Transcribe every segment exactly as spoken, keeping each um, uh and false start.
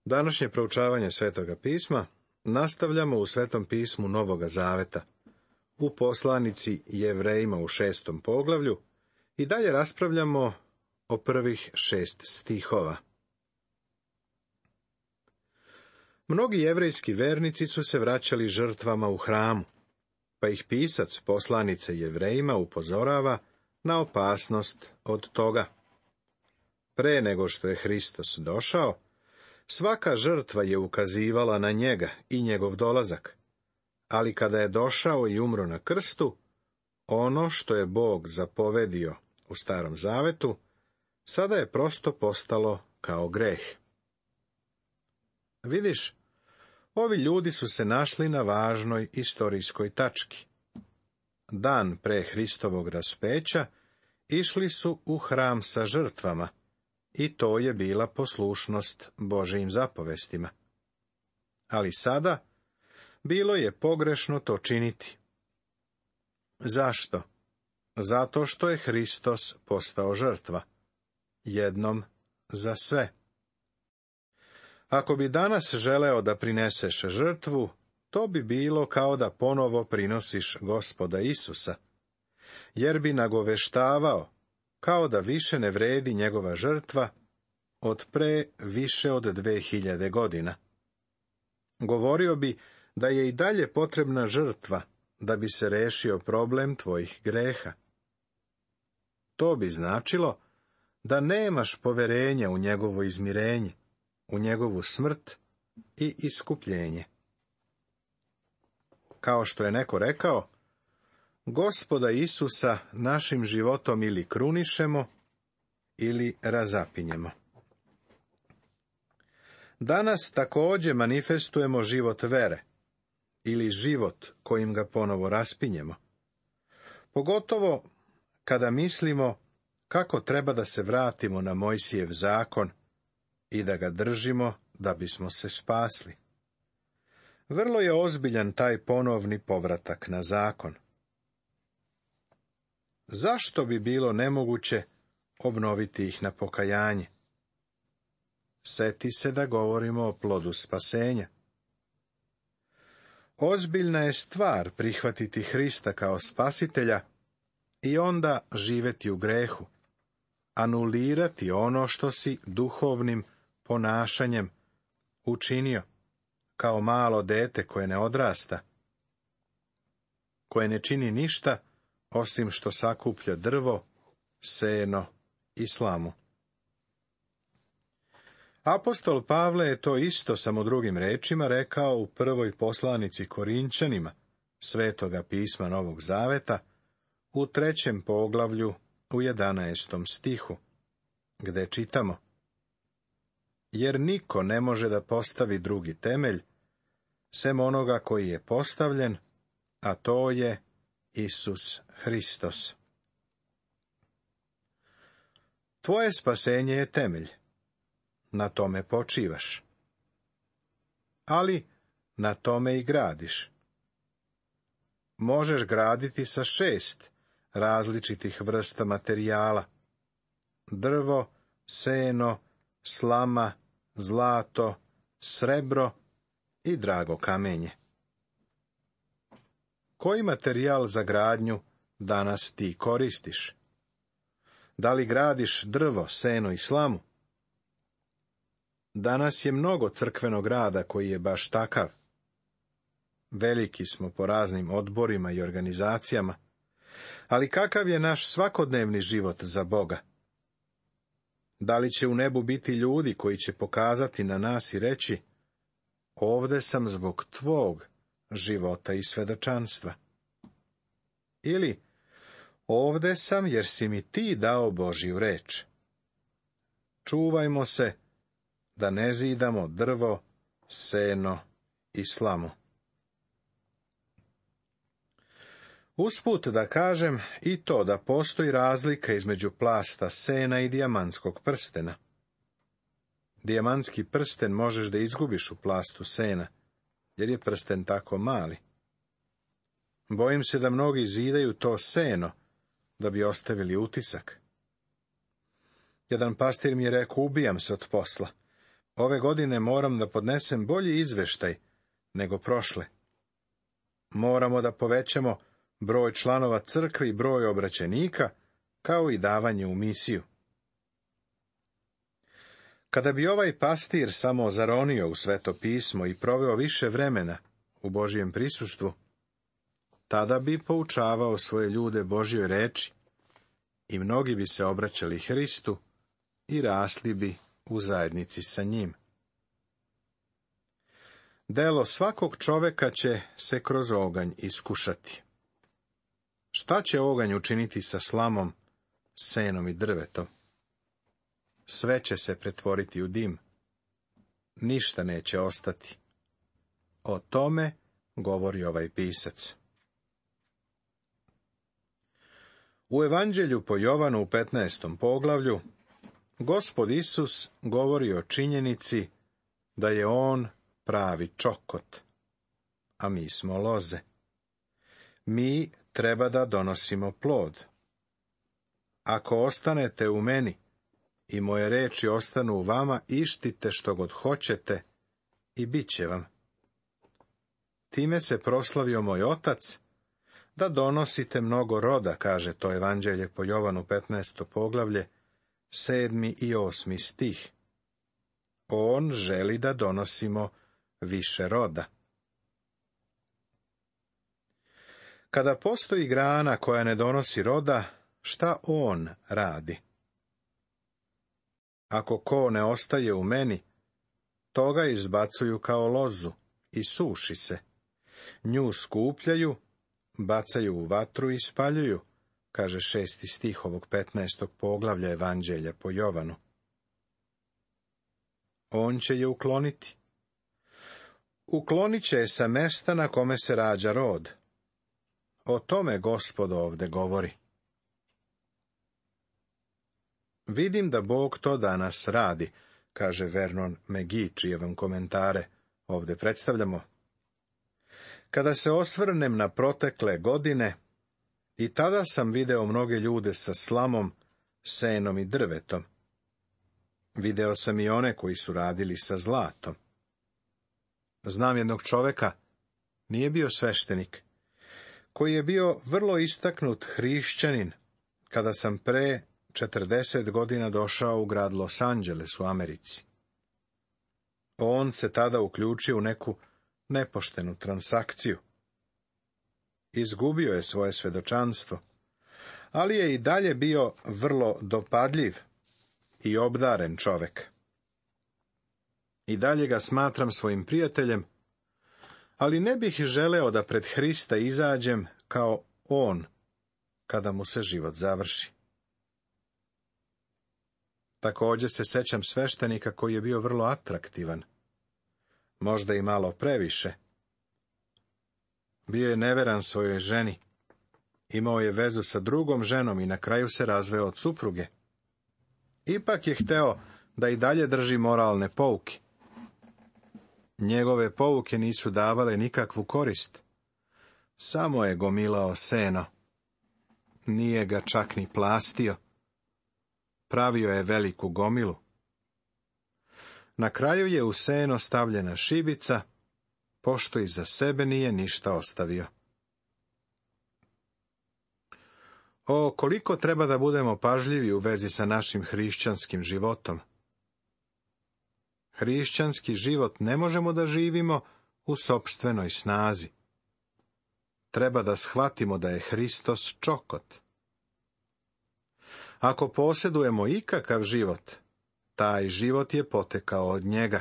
Današnje proučavanje Svetoga pisma nastavljamo u Svetom pismu Novoga Zaveta, u poslanici Jevrejima u šestom poglavlju i dalje raspravljamo o prvih šest stihova. Mnogi jevrejski vernici su se vraćali žrtvama u hramu, pa ih pisac poslanice Jevrejima upozorava na opasnost od toga. Pre nego što je Hristos došao, svaka žrtva je ukazivala na njega i njegov dolazak, ali kada je došao i umro na krstu, ono što je Bog zapovedio u Starom Zavetu, sada je prosto postalo kao greh. Vidiš, ovi ljudi su se našli na važnoj istorijskoj tački. Dan pre Hristovog raspeća išli su u hram sa žrtvama, i to je bila poslušnost Božijim zapovestima. Ali sada bilo je pogrešno to činiti. Zašto? Zato što je Hristos postao žrtva, jednom za sve. Ako bi danas želeo da prineseš žrtvu, to bi bilo kao da ponovo prinosiš Gospoda Isusa, jer bi nagoveštavao kao da više ne vredi njegova žrtva od pre više od dve hiljade godina. Govorio bi da je i dalje potrebna žrtva da bi se rešio problem tvojih greha. To bi značilo da nemaš poverenja u njegovo izmirenje, u njegovu smrt i iskupljenje. Kao što je neko rekao, Gospoda Isusa našim životom ili krunišemo, ili razapinjemo. Danas također manifestujemo život vere, ili život kojim ga ponovo raspinjemo. Pogotovo kada mislimo kako treba da se vratimo na Mojsijev zakon i da ga držimo da bismo se spasli. Vrlo je ozbiljan taj ponovni povratak na zakon. Zašto bi bilo nemoguće obnoviti ih na pokajanje? Seti se da govorimo o plodu spasenja. Ozbiljna je stvar prihvatiti Hrista kao spasitelja i onda živeti u grehu, anulirati ono što si duhovnim ponašanjem učinio, kao malo dete koje ne odrasta, koje ne čini ništa osim što sakuplja drvo, seno i slamu. Apostol Pavle je to isto, samo drugim rečima, rekao u prvoj poslanici Korinćanima Svetoga pisma Novog Zaveta, u trećem poglavlju u jedanaestom stihu, gde čitamo: jer niko ne može da postavi drugi temelj, sem onoga koji je postavljen, a to je Isus Hristos. Tvoje spasenje je temelj. Na tome počivaš. Ali na tome i gradiš. Možeš graditi sa šest različitih vrsta materijala: drvo, seno, slama, zlato, srebro i drago kamenje. Koji materijal za gradnju danas ti koristiš? Da li gradiš drvo, seno i slamu? Danas je mnogo crkvenog rada koji je baš takav. Veliki smo po raznim odborima i organizacijama, ali kakav je naš svakodnevni život za Boga? Da li će u nebu biti ljudi koji će pokazati na nas i reći: ovde sam zbog tvog života i svedočanstva? Ili: ovde sam jer si mi ti dao Božju reč? Čuvajmo se da ne zidamo drvo, seno i slamu. Usput da kažem i to da postoji razlika između plasta sena i dijamantskog prstena. Dijamantski prsten možeš da izgubiš u plastu sena, jer je prsten tako mali. Bojim se da mnogi zidaju to seno, da bi ostavili utisak. Jedan pastir mi je rekao: ubijam se od posla. Ove godine moram da podnesem bolji izveštaj nego prošle. Moramo da povećamo broj članova crkve i broj obraćenika, kao i davanje u misiju. Kada bi ovaj pastir samo zaronio u Sveto pismo i proveo više vremena u Božjem prisustvu, tada bi poučavao svoje ljude Božjoj reči i mnogi bi se obraćali Hristu i rasli bi u zajednici sa njim. Delo svakog čoveka će se kroz oganj iskušati. Šta će oganj učiniti sa slamom, senom i drvetom? Sve će se pretvoriti u dim. Ništa neće ostati. O tome govori ovaj pisac. U Evanđelju po Jovanu u petnaestom poglavlju Gospod Isus govori o činjenici da je on pravi čokot, a mi smo loze. Mi treba da donosimo plod. Ako ostanete u meni i moje reči ostanu u vama, ištite što god hoćete i bit će vam. Time se proslavio moj otac, da donosite mnogo roda, kaže to Evanđelje po Jovanu petnaesto poglavlje, sedmi i osmi stih. On želi da donosimo više roda. Kada postoji grana koja ne donosi roda, šta on radi? Ako ko ne ostaje u meni, toga izbacuju kao lozu i suši se. Nju skupljaju, bacaju u vatru i spaljuju, kaže šesti stih ovog petnaestog poglavlja Evanđelja po Jovanu. On će je ukloniti. Uklonit će je sa mesta na kome se rađa rod. O tome Gospod ovde govori. Vidim da Bog to danas radi, kaže Vernon McGee, čije vam komentare ovde predstavljamo. Kada se osvrnem na protekle godine, i tada sam video mnoge ljude sa slamom, senom i drvetom. Video sam i one koji su radili sa zlatom. Znam jednog čoveka, nije bio sveštenik, koji je bio vrlo istaknut hrišćanin, kada sam pre četrdeset godina došao u grad Los Angeles u Americi. On se tada uključio u neku nepoštenu transakciju. Izgubio je svoje svedočanstvo, ali je i dalje bio vrlo dopadljiv i obdaren čovek. I dalje ga smatram svojim prijateljem, ali ne bih želeo da pred Hrista izađem kao on, kada mu se život završi. Također se sećam sveštenika koji je bio vrlo atraktivan, možda i malo previše. Bio je neveran svojoj ženi, imao je vezu sa drugom ženom i na kraju se razveo od supruge. Ipak je hteo da i dalje drži moralne pouke. Njegove pouke nisu davale nikakvu korist. Samo je gomilao seno. Nije ga čak ni plastio. Pravio je veliku gomilu. Na kraju je u seno stavljena šibica, pošto iza sebe nije ništa ostavio. O, koliko treba da budemo pažljivi u vezi sa našim hrišćanskim životom. Hrišćanski život ne možemo da živimo u sopstvenoj snazi. Treba da shvatimo da je Hristos čokot. Ako posjedujemo ikakav život, taj život je potekao od njega.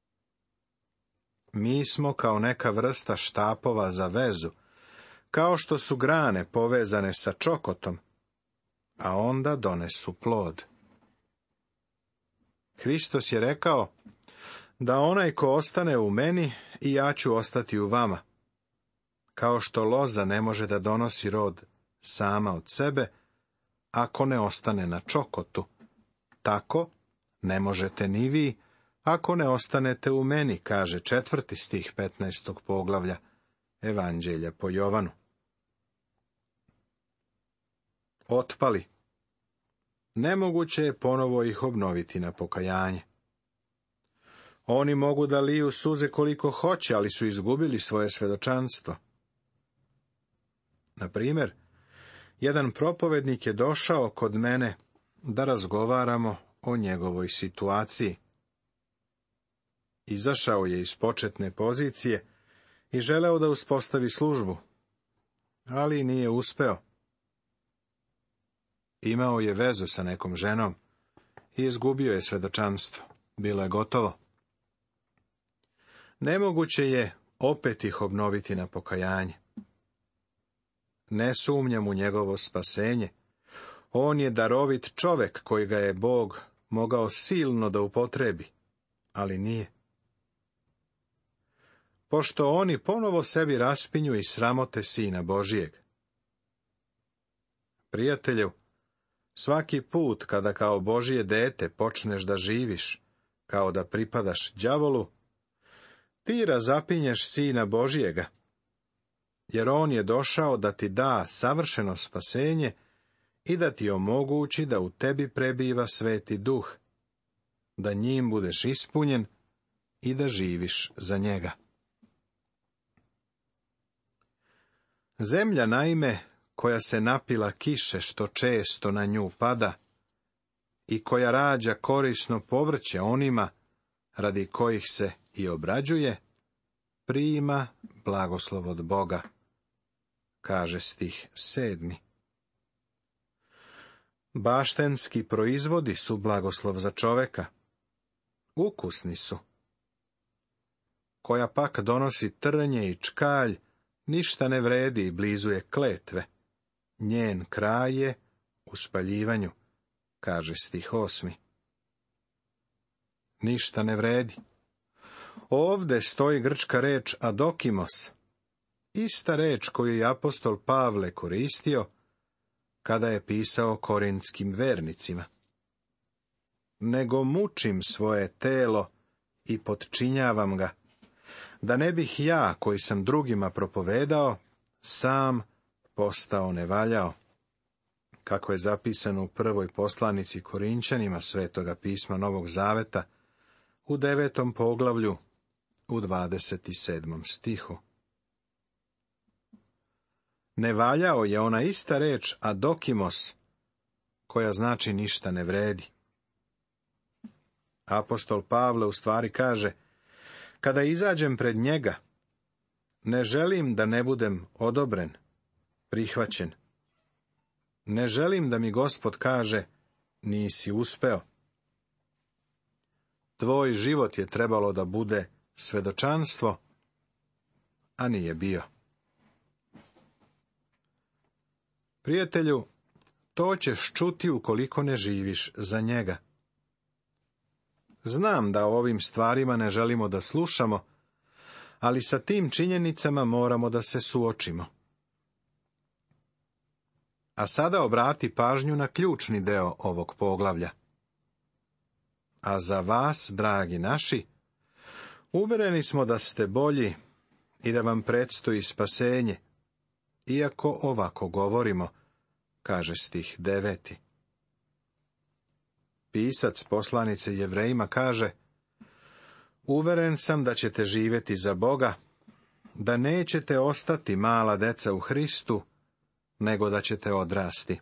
Mi smo kao neka vrsta štapova za vezu, kao što su grane povezane sa čokotom, a onda donesu plod. Hristos je rekao da onaj ko ostane u meni i ja ću ostati u vama. Kao što loza ne može da donosi rod sama od sebe, ako ne ostane na čokotu, tako ne možete ni vi, ako ne ostanete u meni, kaže četvrti stih petnaestog poglavlja Evanđelja po Jovanu. Otpali. Nemoguće je ponovo ih obnoviti na pokajanje. Oni mogu da liju suze koliko hoće, ali su izgubili svoje svedočanstvo. Na primjer, jedan propovednik je došao kod mene da razgovaramo o njegovoj situaciji. Izašao je iz početne pozicije i želeo da uspostavi službu, ali nije uspeo. Imao je vezu sa nekom ženom i izgubio je svedočanstvo. Bilo je gotovo. Nemoguće je opet ih obnoviti na pokajanje. Ne sumnjam u njegovo spasenje. On je darovit čovek koji ga je Bog mogao silno da upotrebi, ali nije. Pošto oni ponovo sebi raspinju i sramote Sina Božijeg. Prijatelju, svaki put kada kao Božije dete počneš da živiš, kao da pripadaš đavolu, ti razapinješ Sina Božijega, jer on je došao da ti da savršeno spasenje i da ti omogući da u tebi prebiva Sveti Duh, da njim budeš ispunjen i da živiš za njega. Zemlja, naime, koja se napila kiše što često na nju pada i koja rađa korisno povrće onima radi kojih se i obrađuje, prima blagoslov od Boga, kaže stih sedmi. Baštenski proizvodi su blagoslov za čoveka. Ukusni su. Koja pak donosi trnje i čkalj, ništa ne vredi i blizu je kletve. Njen kraj je u spaljivanju, kaže stih osmi. Ništa ne vredi. Ovde stoji grčka reč adokimos, ista reč koju je apostol Pavle koristio kada je pisao korintskim vernicima. Nego mučim svoje telo i potčinjavam ga, da ne bih ja, koji sam drugima propovedao, sam postao nevaljao, kako je zapisano u prvoj poslanici Korinćanima Svetoga pisma Novog Zaveta, u devetom poglavlju, u dvadeset sedmom stihu. Nevaljao je ona ista reč adokimos, koja znači ništa ne vredi. Apostol Pavle u stvari kaže, kada izađem pred njega, ne želim da ne budem odobren, prihvaćen. Ne želim da mi Gospod kaže, nisi uspeo. Tvoj život je trebalo da bude svedočanstvo, a nije bio. Prijatelju, to ćeš čuti ukoliko ne živiš za njega. Znam da o ovim stvarima ne želimo da slušamo, ali sa tim činjenicama moramo da se suočimo. A sada obrati pažnju na ključni deo ovog poglavlja. A za vas, dragi naši, uvereni smo da ste bolji i da vam predstoji spasenje, iako ovako govorimo, kaže stih deveti. Pisac poslanice Jevrejima kaže, uveren sam da ćete živjeti za Boga, da nećete ostati mala deca u Hristu, nego da ćete odrasti.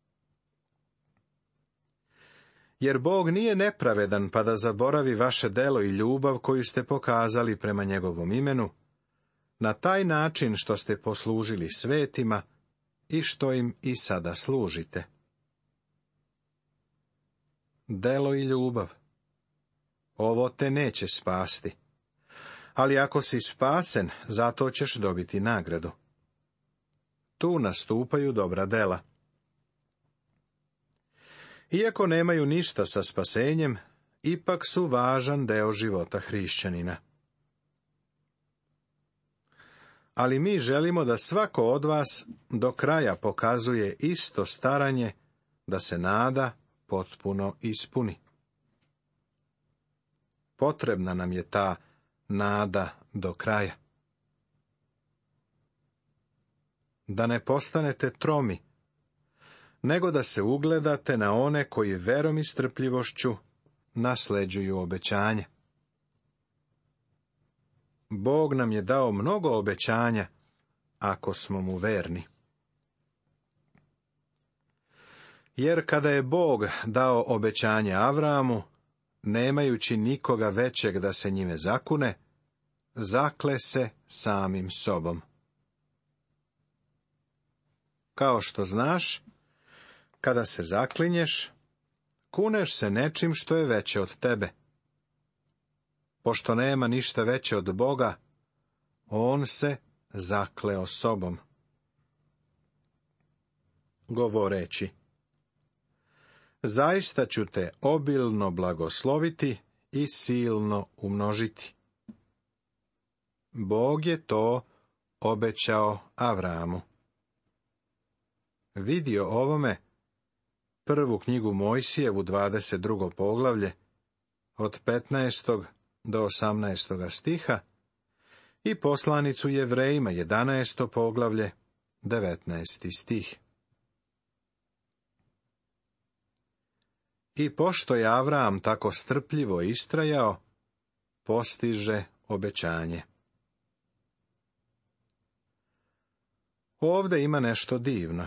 Jer Bog nije nepravedan pa da zaboravi vaše delo i ljubav koju ste pokazali prema njegovom imenu, na taj način što ste poslužili svetima i što im i sada služite. Delo i ljubav. Ovo te neće spasti. Ali ako si spasen, zato ćeš dobiti nagradu. Tu nastupaju dobra dela. Iako nemaju ništa sa spasenjem, ipak su važan deo života hrišćanina. Ali mi želimo da svako od vas do kraja pokazuje isto staranje, da se nada potpuno ispuni. Potrebna nam je ta nada do kraja. Da ne postanete tromi, nego da se ugledate na one koji verom i strpljivošću nasleđuju obećanje. Bog nam je dao mnogo obećanja, ako smo mu verni. Jer kada je Bog dao obećanje Avramu, nemajući nikoga većeg da se njime zakune, zakle se samim sobom. Kao što znaš, kada se zaklinješ, kuneš se nečim što je veće od tebe. Pošto nema ništa veće od Boga, on se zakleo sobom, govoreći: zaista ću te obilno blagosloviti i silno umnožiti. Bog je to obećao Avramu. Vidi o ovome prvu knjigu Mojsijevu, dvadeset drugo poglavlje, od petnaestog do osamnaestog stiha, i poslanicu Jevrejima, jedanaesto poglavlje, devetnaesti stih. I pošto je Avram tako strpljivo istrajao, postiže obećanje. Ovde ima nešto divno.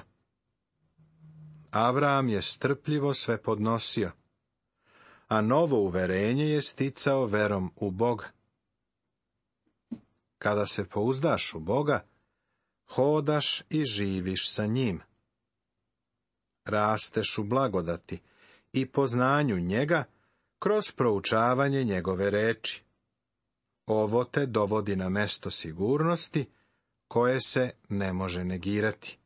Avram je strpljivo sve podnosio, a novo uverenje je sticao verom u Boga. Kada se pouzdaš u Boga, hodaš i živiš sa njim. Rasteš u blagodati i poznanju njega kroz proučavanje njegove reči. Ovo te dovodi na mesto sigurnosti koje se ne može negirati.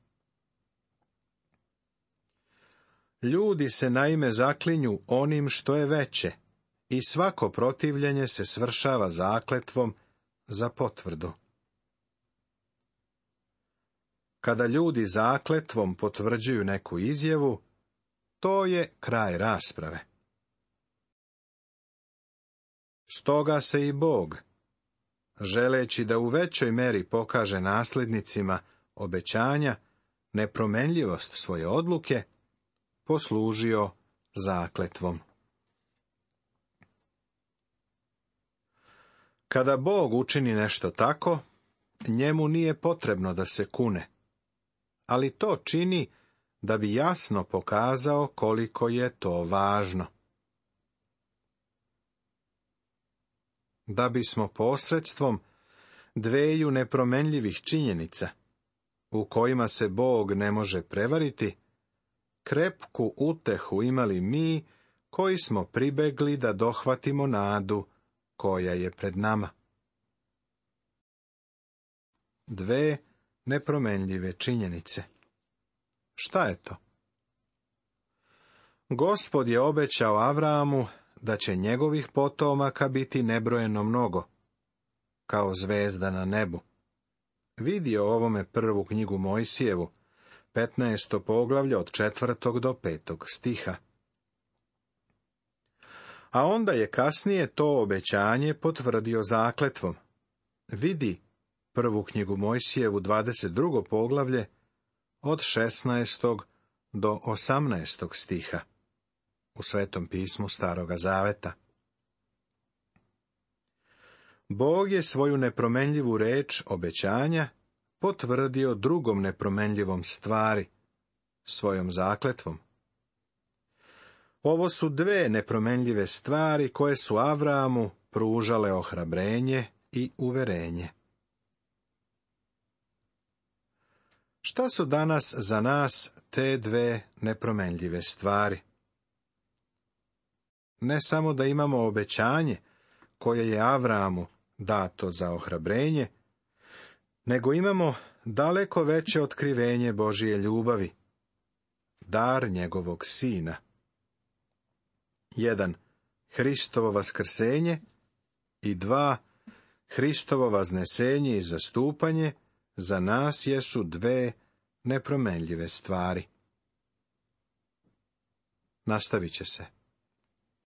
Ljudi se naime zaklinju onim što je veće i svako protivljenje se svršava zakletvom za potvrdu. Kada ljudi zakletvom potvrđuju neku izjavu, to je kraj rasprave. Stoga se i Bog, želeći da u većoj meri pokaže nasljednicima obećanja nepromenljivost svoje odluke, poslužio zakletvom. Kada Bog učini nešto tako, njemu nije potrebno da se kune, ali to čini da bi jasno pokazao koliko je to važno. Da bismo posredstvom dveju nepromenljivih činjenica, u kojima se Bog ne može prevariti, krepku utehu imali mi koji smo pribegli da dohvatimo nadu koja je pred nama. Dve nepromenljive činjenice. Šta je to? Gospod je obećao Avramu da će njegovih potomaka biti nebrojeno mnogo, kao zvezda na nebu. Vidi o ovome prvu knjigu Mojsijevu, petnaesto poglavlje od četvrtog do petog stiha. A onda je kasnije to obećanje potvrdio zakletvom. Vidi prvu knjigu Mojsijevu, dvadeset drugo poglavlje, od šesnaestog do osamnaestog stiha, u Svetom pismu Staroga Zaveta. Bog je svoju nepromenljivu reč obećanja potvrdio drugom nepromenljivom stvari, svojom zakletvom. Ovo su dve nepromenljive stvari koje su Avramu pružale ohrabrenje i uverenje. Šta su danas za nas te dve nepromenljive stvari? Ne samo da imamo obećanje koje je Avramu dato za ohrabrenje, nego imamo daleko veće otkrivenje Božije ljubavi, dar njegovog Sina. Jedan, Hristovo vaskrsenje, i dva, Hristovo vaznesenje i zastupanje za nas jesu dve nepromenljive stvari. Nastavit će se.